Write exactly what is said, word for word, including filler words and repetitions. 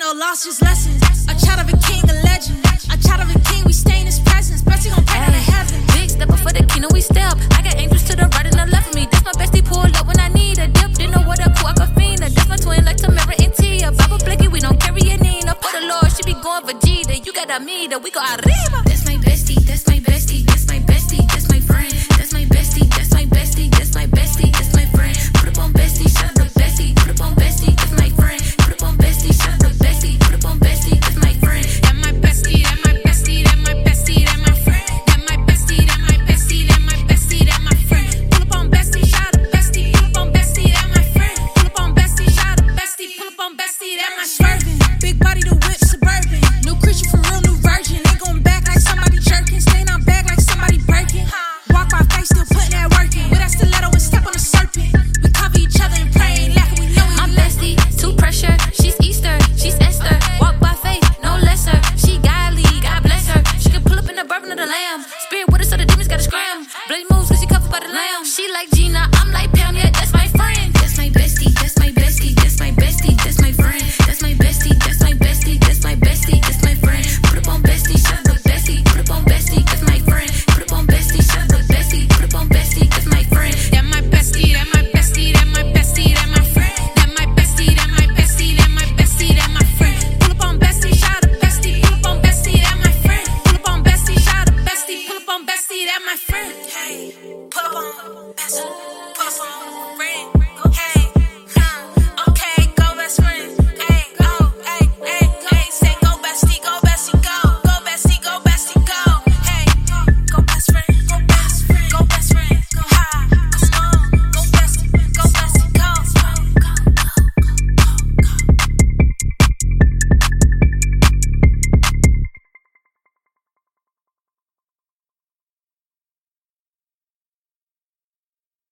failed, lost his lessons. A child of a king, a legend. A child of a king, we stay in his presence. Bestie gon' pray down to heaven. Big stepper for the kingdom, we step. I got angels to the right and the left of me. That's my bestie, pull up when I need a dip. Didn't know what a cool aquafina. That's my twin like Tamara and Tia. Baba Blicky, we don't carry a Nina. For the Lord, she be going for G. You got a meter, we go arriba.